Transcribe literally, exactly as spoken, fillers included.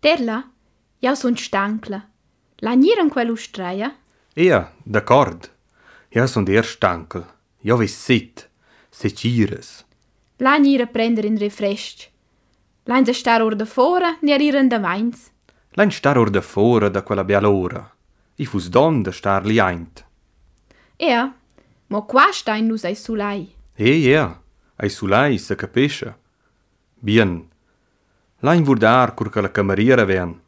Terla, io son stancla. La niran quell'ustraia? Ja, d'accord. Ja son der stankel. Ja vis sit. Se ciras. La nira prendere in refresh. La in star or da fora, ne ariran da mains. Lain star or da fora da quella bella ora. I fus don da star li aint. Ja, mo qua sta in nus ai sulai. E ja, ai sulai se capisce. Bien. Lain vurdar cur che la cameriera ven.